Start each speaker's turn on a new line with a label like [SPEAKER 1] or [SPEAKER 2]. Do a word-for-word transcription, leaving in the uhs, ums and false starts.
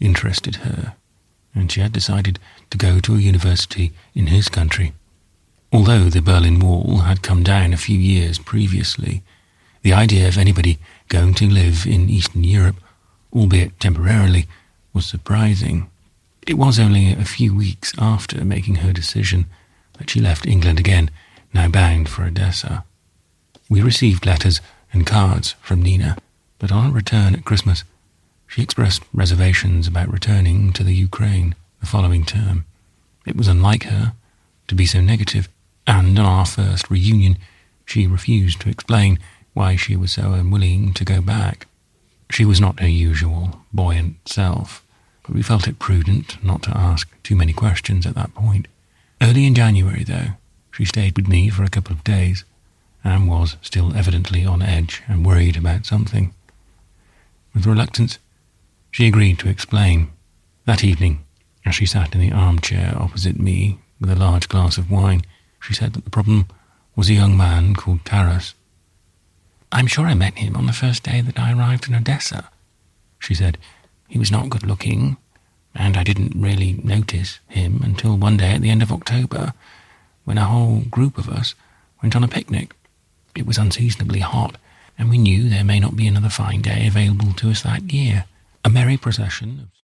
[SPEAKER 1] interested her, and she had decided to go to a university in his country. Although the Berlin Wall had come down a few years previously, the idea of anybody going to live in Eastern Europe, albeit temporarily, was surprising. It was only a few weeks after making her decision that she left England again, now bound for Odessa. We received letters and cards from Nina, but on her return at Christmas, she expressed reservations about returning to the Ukraine the following term. It was unlike her to be so negative, and on our first reunion, she refused to explain why she was so unwilling to go back. She was not her usual buoyant self, but we felt it prudent not to ask too many questions at that point. Early in January, though, she stayed with me for a couple of days, and was still evidently on edge and worried about something. With reluctance, she agreed to explain. That evening, as she sat in the armchair opposite me with a large glass of wine, she said that the problem was a young man called Taras. "I'm sure I met him on the first day that I arrived in Odessa," she said. "He was not good looking, and I didn't really notice him until one day at the end of October, when a whole group of us went on a picnic. It was unseasonably hot, and we knew there may not be another fine day available to us that year. A merry procession of